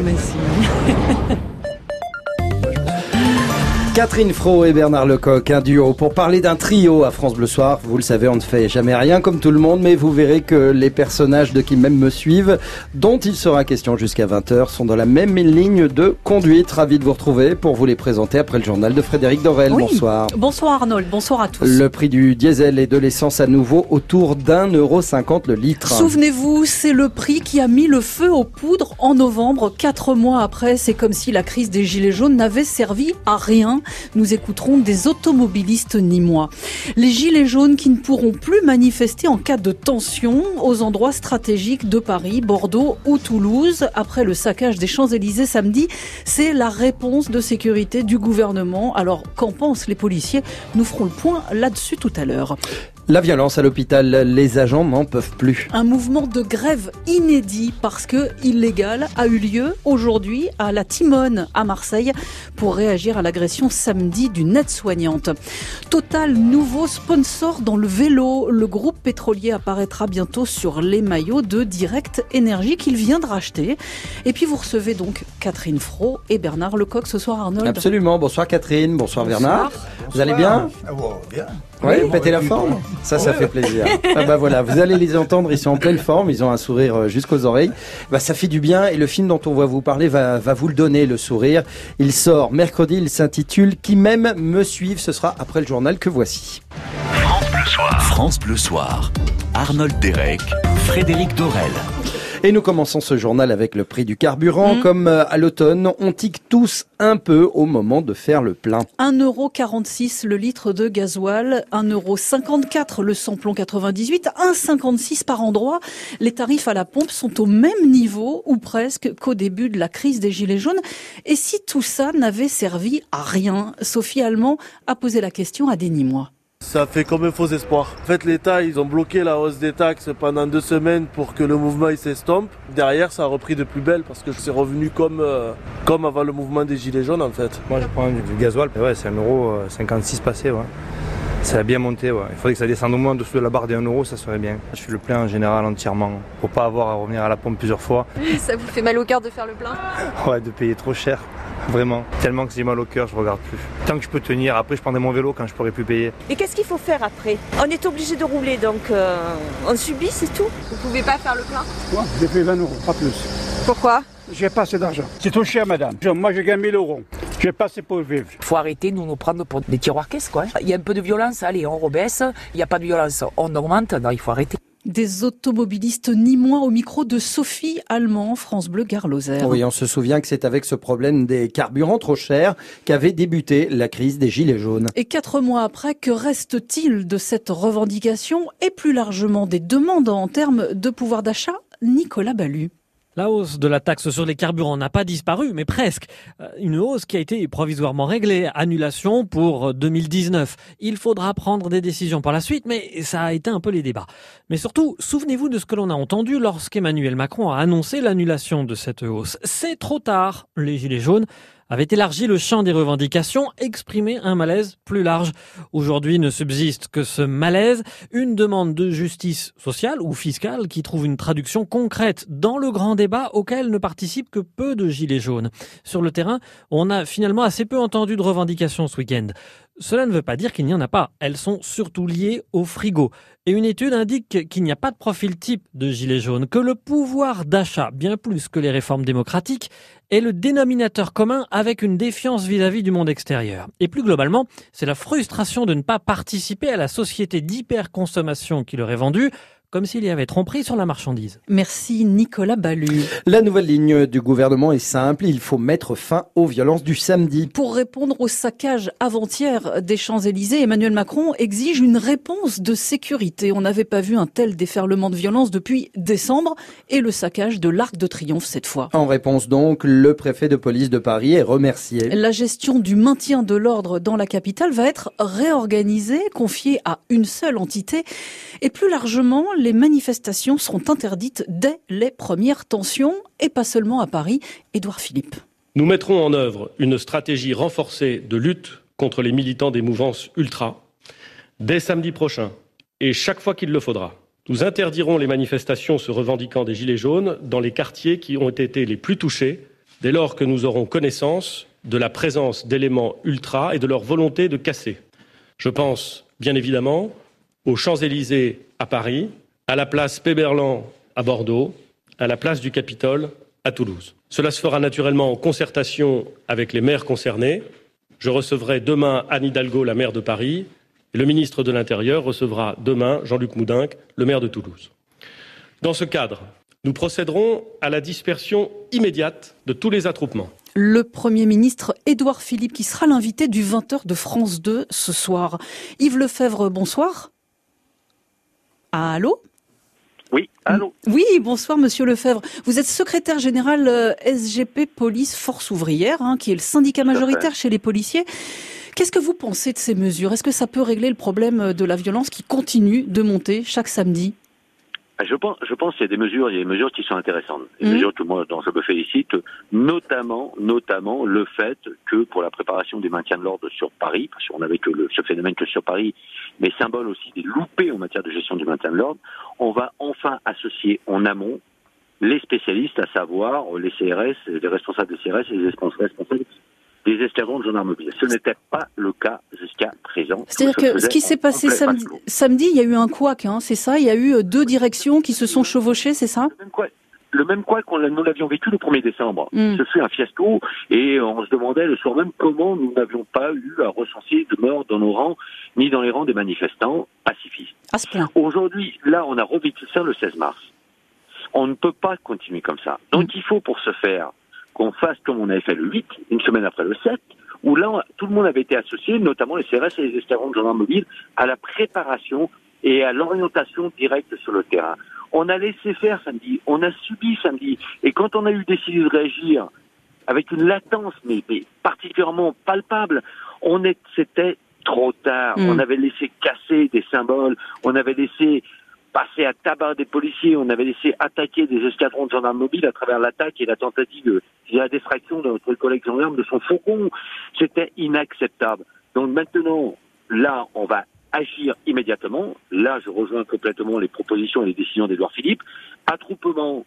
mais si. Catherine Fro et Bernard Lecoq, un duo pour parler d'un trio à France Bleu Soir. Vous le savez, on ne fait jamais rien comme tout le monde, mais vous verrez que les personnages de Qui m'aime me suivent, dont il sera question jusqu'à 20h, sont dans la même ligne de conduite. Ravi de vous retrouver pour vous les présenter après le journal de Frédéric Dorel. Oui. Bonsoir. Bonsoir Arnold, bonsoir à tous. Le prix du diesel et de l'essence à nouveau autour d'1,50 € le litre. Souvenez-vous, c'est le prix qui a mis le feu aux poudres en novembre. 4 mois après, c'est comme si la crise des Gilets jaunes n'avait servi à rien. Nous écouterons des automobilistes nîmois. Les Gilets jaunes qui ne pourront plus manifester en cas de tension aux endroits stratégiques de Paris, Bordeaux ou Toulouse. Après le saccage des Champs-Élysées samedi, c'est la réponse de sécurité du gouvernement. Alors, qu'en pensent les policiers ? Nous ferons le point là-dessus tout à l'heure. La violence à l'hôpital, les agents n'en peuvent plus. Un mouvement de grève inédit parce que illégal a eu lieu aujourd'hui à la Timone à Marseille pour réagir à l'agression samedi d'une aide-soignante. Total, nouveau sponsor dans le vélo. Le groupe pétrolier apparaîtra bientôt sur les maillots de Direct Énergie qu'il vient de racheter. Et puis vous recevez donc Catherine Fro et Bernard Lecoq ce soir, Arnold. Absolument. Bonsoir Catherine, bonsoir Bernard. Vous allez bien ? Bien. Oui, vous pétez la forme. Ça fait plaisir. Ah bah voilà, vous allez les entendre, ils sont en pleine forme, ils ont un sourire jusqu'aux oreilles. Bah ça fait du bien et le film dont on va vous parler va vous le donner, le sourire. Il sort mercredi, il s'intitule Qui m'aime me suivent. Ce sera après le journal que voici. France Bleu Soir. France Bleu Soir. Arnold Derek, Frédéric Dorel. Et nous commençons ce journal avec le prix du carburant. Comme à l'automne, on tique tous un peu au moment de faire le plein. 1,46 € le litre de gasoil, 1,54 € le samplon 98, 1,56 € par endroit. Les tarifs à la pompe sont au même niveau, ou presque, qu'au début de la crise des Gilets jaunes. Et si tout ça n'avait servi à rien ? Sophie Allemand a posé la question à des Nîmois. Ça fait comme un faux espoir. En fait, l'État, ils ont bloqué la hausse des taxes pendant 2 semaines pour que le mouvement il s'estompe. Derrière, ça a repris de plus belle parce que c'est revenu comme avant le mouvement des Gilets jaunes en fait. Moi, je prends du gasoil, c'est 1,56 € passé. Ouais. Ça a bien monté. Ouais. Il faudrait que ça descende au moins en dessous de la barre des 1 €, ça serait bien. Je fais le plein en général entièrement pour pas avoir à revenir à la pompe plusieurs fois. Ça vous fait mal au cœur de faire le plein ? Ouais, de payer trop cher. Vraiment, tellement que j'ai mal au cœur, je regarde plus. Tant que je peux tenir, après je prendrai mon vélo quand je pourrai plus payer. Et qu'est-ce qu'il faut faire après ? On est obligé de rouler, donc on subit, c'est tout. Vous pouvez pas faire le plein ? Moi, j'ai fait 20 €, pas plus. Pourquoi ? J'ai pas assez d'argent. C'est trop cher, madame. Moi, j'ai gagné 1 000 €. J'ai pas assez pour vivre. Faut arrêter de nous prendre pour des tiroirs caisses, quoi. Il y a un peu de violence, allez, on rebaisse. Il n'y a pas de violence, on augmente. Non, il faut arrêter. Des automobilistes nîmois au micro de Sophie Allemand, France Bleu Gare-Lozère. Oui, on se souvient que c'est avec ce problème des carburants trop chers qu'avait débuté la crise des Gilets jaunes. Et 4 mois après, que reste-t-il de cette revendication et plus largement des demandes en termes de pouvoir d'achat ? Nicolas Ballu. La hausse de la taxe sur les carburants n'a pas disparu, mais presque. Une hausse qui a été provisoirement réglée. Annulation pour 2019. Il faudra prendre des décisions par la suite, mais ça a été un peu les débats. Mais surtout, souvenez-vous de ce que l'on a entendu lorsqu'Emmanuel Macron a annoncé l'annulation de cette hausse. C'est trop tard. Les Gilets jaunes avaient élargi le champ des revendications, exprimé un malaise plus large. Aujourd'hui ne subsiste que ce malaise, une demande de justice sociale ou fiscale qui trouve une traduction concrète dans le grand débat auquel ne participent que peu de Gilets jaunes. Sur le terrain, on a finalement assez peu entendu de revendications ce week-end. Cela ne veut pas dire qu'il n'y en a pas. Elles sont surtout liées au frigo. Et une étude indique qu'il n'y a pas de profil type de gilets jaunes, que le pouvoir d'achat, bien plus que les réformes démocratiques, est le dénominateur commun avec une défiance vis-à-vis du monde extérieur. Et plus globalement, c'est la frustration de ne pas participer à la société d'hyperconsommation qui leur est vendue, comme s'il y avait tromperie sur la marchandise. Merci Nicolas Ballu. La nouvelle ligne du gouvernement est simple, il faut mettre fin aux violences du samedi. Pour répondre au saccage avant-hier des Champs-Élysées, Emmanuel Macron exige une réponse de sécurité. On n'avait pas vu un tel déferlement de violence depuis décembre et le saccage de l'Arc de Triomphe cette fois. En réponse donc, le préfet de police de Paris est remercié. La gestion du maintien de l'ordre dans la capitale va être réorganisée, confiée à une seule entité. Et plus largement, les manifestations seront interdites dès les premières tensions, et pas seulement à Paris. Édouard Philippe. Nous mettrons en œuvre une stratégie renforcée de lutte contre les militants des mouvances ultra dès samedi prochain, et chaque fois qu'il le faudra. Nous interdirons les manifestations se revendiquant des Gilets jaunes dans les quartiers qui ont été les plus touchés dès lors que nous aurons connaissance de la présence d'éléments ultras et de leur volonté de casser. Je pense, bien évidemment, aux Champs-Élysées à Paris, à la place Péberlan à Bordeaux, à la place du Capitole à Toulouse. Cela se fera naturellement en concertation avec les maires concernés. Je recevrai demain Anne Hidalgo, la maire de Paris, et le ministre de l'Intérieur recevra demain Jean-Luc Moudenc, le maire de Toulouse. Dans ce cadre, nous procéderons à la dispersion immédiate de tous les attroupements. Le Premier ministre Édouard Philippe qui sera l'invité du 20h de France 2 ce soir. Yves Lefebvre, bonsoir. Allô ? Oui, allô ? Oui, bonsoir Monsieur Lefebvre. Vous êtes secrétaire général SGP Police Force Ouvrière, qui est le syndicat majoritaire chez les policiers. Qu'est-ce que vous pensez de ces mesures ? Est-ce que ça peut régler le problème de la violence qui continue de monter chaque samedi ? Je pense qu'il y a des mesures qui sont intéressantes. Des mesures dont je me félicite, notamment le fait que pour la préparation des maintiens de l'ordre sur Paris, parce qu'on n'avait que ce phénomène que sur Paris, mais symbole aussi des loupés en matière de gestion du maintien de l'ordre, on va enfin associer en amont les spécialistes, à savoir les CRS, les responsables des CRS et les responsables des escadrons de gendarmerie. Ce n'était pas le cas jusqu'à présent. C'est-à-dire que ce qui s'est passé samedi, il y a eu un couac, c'est ça ? Il y a eu deux directions qui se sont chevauchées, c'est ça ? Le même couac qu'on nous l'avions vécu le 1er décembre. Ce fut un fiasco et on se demandait le soir même comment nous n'avions pas eu à recenser de morts dans nos rangs, ni dans les rangs des manifestants pacifistes. À ce point. Aujourd'hui, là, on a revécu ça le 16 mars. On ne peut pas continuer comme ça. Donc il faut pour ce faire qu'on fasse comme on avait fait le 8, une semaine après le 7, où là, tout le monde avait été associé, notamment les CRS et les escadrons de gendarmes mobiles, à la préparation et à l'orientation directe sur le terrain. On a laissé faire samedi, on a subi samedi, et quand on a eu décidé de réagir avec une latence, mais particulièrement palpable, c'était trop tard. On avait laissé casser des symboles, on avait laissé passer à tabac des policiers, on avait laissé attaquer des escadrons de gendarmes mobiles à travers l'attaque et la tentative et la distraction de notre collègue gendarme de son faucon. C'était inacceptable. Donc maintenant, là, on va agir immédiatement. Là, je rejoins complètement les propositions et les décisions d'Édouard Philippe. Attroupement,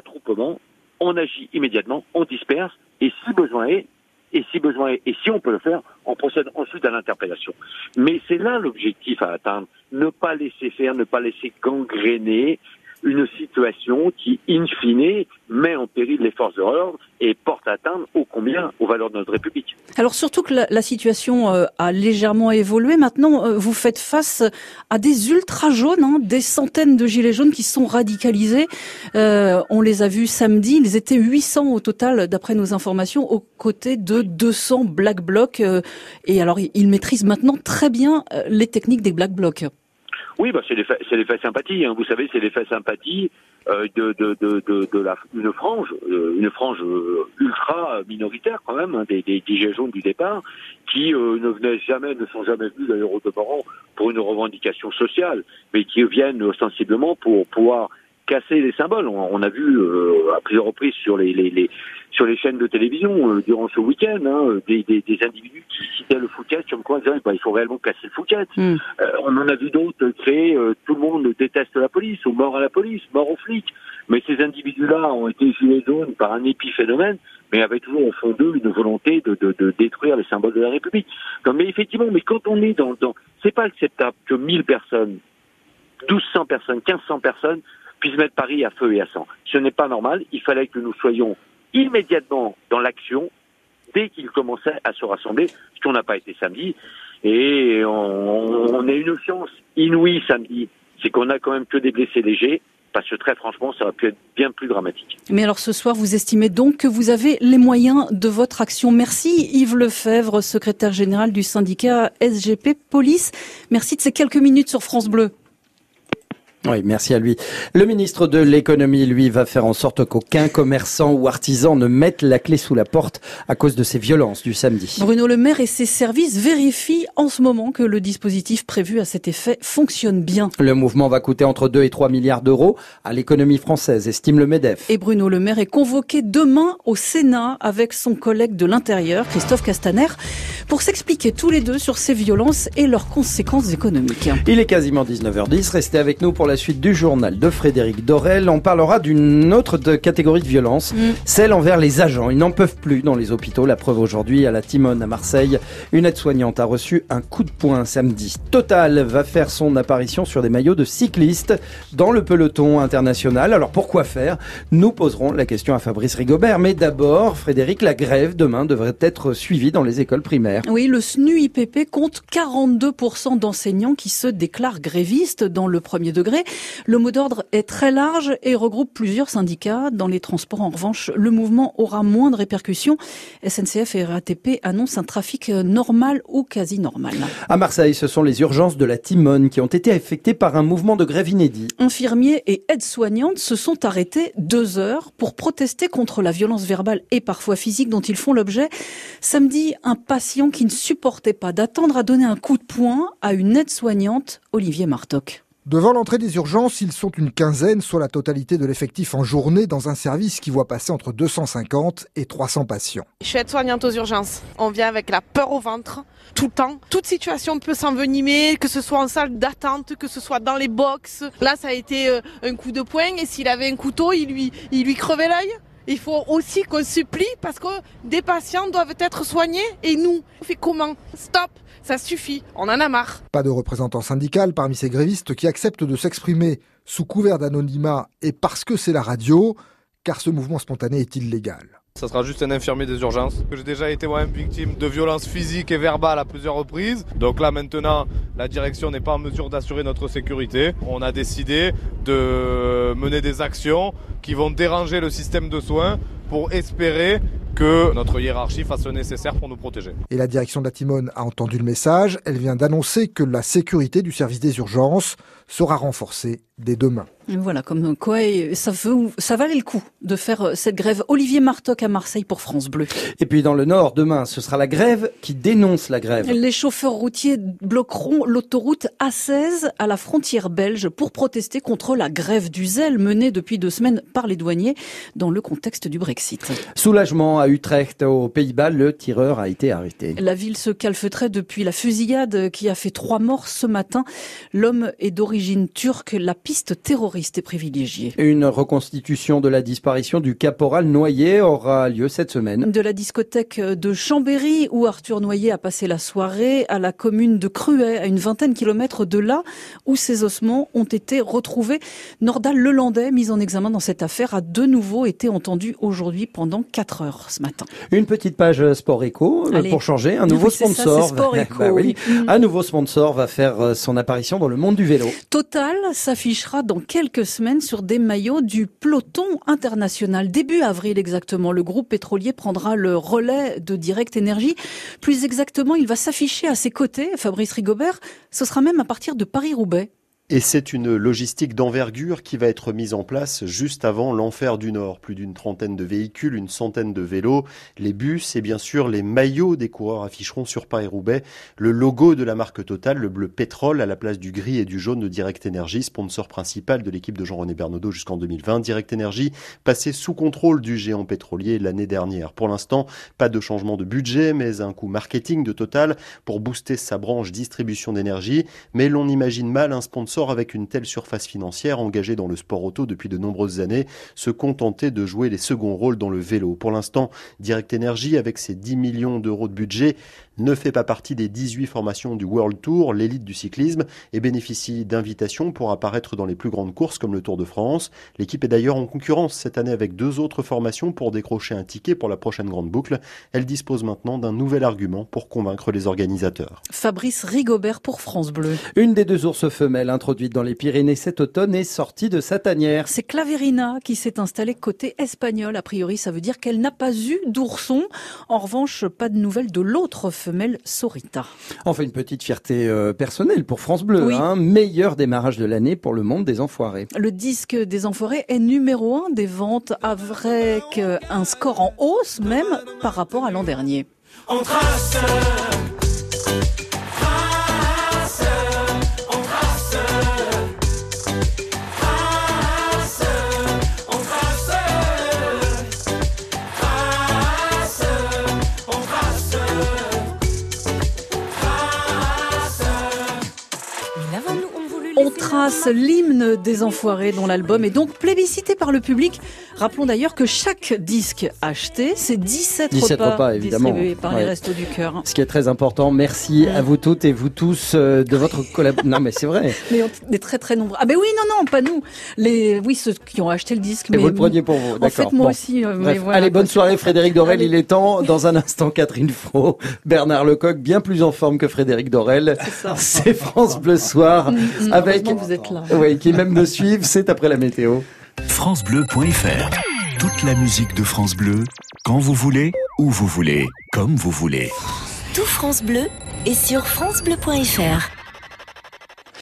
on agit immédiatement, on disperse, et si besoin est, et si on peut le faire, on procède ensuite à l'interpellation. Mais c'est là l'objectif à atteindre. Ne pas laisser faire, ne pas laisser gangréner une situation qui, in fine, met en péril les forces de l'ordre et porte atteinte ô combien aux valeurs de notre République. Alors surtout que la situation a légèrement évolué. Maintenant, vous faites face à des ultra jaunes, des centaines de gilets jaunes qui sont radicalisés. On les a vus samedi. Ils étaient 800 au total, d'après nos informations, aux côtés de 200 Black Blocs. Et alors, ils maîtrisent maintenant très bien les techniques des Black Blocs. Oui, c'est l'effet sympathie. Vous savez, c'est l'effet sympathie d'une frange ultra minoritaire quand même, des gilets jaunes du départ, qui ne sont jamais venus d'ailleurs au demeurant pour une revendication sociale, mais qui viennent ostensiblement pour pouvoir casser les symboles. On a vu à plusieurs reprises sur les chaînes de télévision durant ce week-end des individus qui citaient le Fouquet comme quoi il faut réellement casser le Fouquet. On en a vu d'autres créer tout le monde déteste la police, ou mort à la police, mort aux flics. Mais ces individus-là ont été gilets jaunes par un épiphénomène, mais avaient toujours au fond d'eux une volonté de détruire les symboles de la République. Donc, mais effectivement, quand on est dans c'est pas acceptable que 1000 personnes, 1200 personnes, 1500 personnes puissent mettre Paris à feu et à sang. Ce n'est pas normal. Il fallait que nous soyons immédiatement dans l'action dès qu'ils commençaient à se rassembler, ce qu'on n'a pas été samedi. Et on a une chance inouïe samedi, c'est qu'on a quand même que des blessés légers, parce que très franchement, ça aurait pu être bien plus dramatique. Mais alors ce soir, vous estimez donc que vous avez les moyens de votre action. Merci Yves Lefebvre, secrétaire général du syndicat SGP Police. Merci de ces quelques minutes sur France Bleu. Oui, merci à lui. Le ministre de l'économie, lui, va faire en sorte qu'aucun commerçant ou artisan ne mette la clé sous la porte à cause de ces violences du samedi. Bruno Le Maire et ses services vérifient en ce moment que le dispositif prévu à cet effet fonctionne bien. Le mouvement va coûter entre 2 et 3 milliards d'euros à l'économie française, estime le MEDEF. Et Bruno Le Maire est convoqué demain au Sénat avec son collègue de l'Intérieur, Christophe Castaner, pour s'expliquer tous les deux sur ces violences et leurs conséquences économiques. Il est quasiment 19h10, restez avec nous pour la suite du journal de Frédéric Dorel. On parlera d'une autre catégorie de violence, celle envers les agents. Ils n'en peuvent plus dans les hôpitaux. La preuve aujourd'hui à la Timone à Marseille. Une aide-soignante a reçu un coup de poing samedi. Total va faire son apparition sur des maillots de cyclistes dans le peloton international. Alors pourquoi faire ? Nous poserons la question à Fabrice Rigobert. Mais d'abord, Frédéric, la grève demain devrait être suivie dans les écoles primaires. Oui, le SNU-IPP compte 42% d'enseignants qui se déclarent grévistes dans le premier degré. Le mot d'ordre est très large et regroupe plusieurs syndicats. Dans les transports, en revanche, le mouvement aura moins de répercussions. SNCF et RATP annoncent un trafic normal ou quasi normal. À Marseille, ce sont les urgences de la Timone qui ont été affectées par un mouvement de grève inédit. Infirmiers et aides-soignantes se sont arrêtés 2 heures pour protester contre la violence verbale et parfois physique dont ils font l'objet. Samedi, un patient qui ne supportait pas d'attendre a donné un coup de poing à une aide-soignante, Olivier Martoc. Devant l'entrée des urgences, ils sont une quinzaine, soit la totalité de l'effectif en journée dans un service qui voit passer entre 250 et 300 patients. Je suis aide-soignante aux urgences. On vient avec la peur au ventre, tout le temps. Toute situation peut s'envenimer, que ce soit en salle d'attente, que ce soit dans les box. Là, ça a été un coup de poing et s'il avait un couteau, il lui crevait l'œil. Il faut aussi qu'on supplie parce que des patients doivent être soignés et nous, on fait comment ? Stop, ça suffit, on en a marre. Pas de représentant syndical parmi ces grévistes qui acceptent de s'exprimer sous couvert d'anonymat et parce que c'est la radio, car ce mouvement spontané est illégal. Ça sera juste un infirmier des urgences. J'ai déjà été moi-même victime de violences physiques et verbales à plusieurs reprises. Donc là maintenant, la direction n'est pas en mesure d'assurer notre sécurité. On a décidé de mener des actions qui vont déranger le système de soins pour espérer que notre hiérarchie fasse le nécessaire pour nous protéger. Et la direction de la Timone a entendu le message. Elle vient d'annoncer que la sécurité du service des urgences sera renforcée dès demain. Et voilà, comme quoi ça valait le coup de faire cette grève. Olivier Martoc à Marseille pour France Bleu. Et puis dans le Nord, demain, ce sera la grève qui dénonce la grève. Les chauffeurs routiers bloqueront l'autoroute A16 à la frontière belge pour protester contre la grève du zèle menée depuis 2 semaines par les douaniers dans le contexte du Brexit. Soulagement à Utrecht, aux Pays-Bas, le tireur a été arrêté. La ville se calfeutrait depuis la fusillade qui a fait 3 morts ce matin. L'homme est d'origine turque. La piste terroriste est privilégiée. Une reconstitution de la disparition du caporal Noyer aura lieu cette semaine. De la discothèque de Chambéry où Arthur Noyer a passé la soirée à la commune de Cruet, à une 20aine de kilomètres de là où ses ossements ont été retrouvés. Nordal Lelandais, mis en examen dans cette affaire, a de nouveau été entendu aujourd'hui pendant 4 heures ce matin. Une petite page Sport Eco pour changer. Un nouveau sponsor. C'est Sport Eco. Un nouveau sponsor va faire son apparition dans le monde du vélo. Total s'affichera dans quelques semaines sur des maillots du peloton international. Début avril exactement, le groupe pétrolier prendra le relais de Direct Énergie. Plus exactement, il va s'afficher à ses côtés, Fabrice Rigobert. Ce sera même à partir de Paris-Roubaix. Et c'est une logistique d'envergure qui va être mise en place juste avant l'Enfer du Nord. Plus d'une 30aine de véhicules, une centaine de vélos, les bus et bien sûr les maillots des coureurs afficheront sur Paris-Roubaix le logo de la marque Total, le bleu pétrole à la place du gris et du jaune de Direct Énergie, sponsor principal de l'équipe de Jean-René Bernaudot jusqu'en 2020. Direct Énergie passé sous contrôle du géant pétrolier l'année dernière. Pour l'instant, pas de changement de budget, mais un coût marketing de Total pour booster sa branche distribution d'énergie. Mais l'on imagine mal un sponsor avec une telle surface financière engagée dans le sport auto depuis de nombreuses années, se contenter de jouer les seconds rôles dans le vélo. Pour l'instant, Direct Énergie, avec ses 10 millions d'euros de budget, ne fait pas partie des 18 formations du World Tour, l'élite du cyclisme, et bénéficie d'invitations pour apparaître dans les plus grandes courses comme le Tour de France. L'équipe est d'ailleurs en concurrence cette année avec 2 autres formations pour décrocher un ticket pour la prochaine grande boucle. Elle dispose maintenant d'un nouvel argument pour convaincre les organisateurs. Fabrice Rigobert pour France Bleu. Une des 2 ours femelles introduites dans les Pyrénées cet automne est sortie de sa tanière. C'est Claverina qui s'est installée côté espagnol. A priori, ça veut dire qu'elle n'a pas eu d'ourson. En revanche, pas de nouvelles de l'autre femelle, Sorita. Enfin, une petite fierté personnelle pour France Bleu. Oui. Meilleur démarrage de l'année pour le monde des Enfoirés. Le disque des Enfoirés est numéro 1 des ventes avec un score en hausse même par rapport à l'an dernier. On trace. On Terrasse, l'hymne des Enfoirés, dont l'album est donc plébiscité par le public. Rappelons d'ailleurs que chaque disque acheté, c'est 17 repas évidemment, distribués par les Restos du Cœur. Ce qui est très important. Merci à vous toutes et vous tous de votre collaboration. Non mais c'est vrai. Mais on est très très nombreux. Ah ben oui, non, pas nous. Ceux qui ont acheté le disque. Et vous le preniez pour vous, d'accord. En fait, moi aussi. Bref, voilà. Allez, bonne soirée Frédéric Dorel. Il est temps. Dans un instant, Catherine Fro, Bernard Lecoq, bien plus en forme que Frédéric Dorel. C'est France Bleu Soir. Avec, vous êtes là. Oui, qui même me suivent, c'est après la météo. FranceBleu.fr. Toute la musique de France Bleu, quand vous voulez, où vous voulez, comme vous voulez. Tout France Bleu est sur FranceBleu.fr.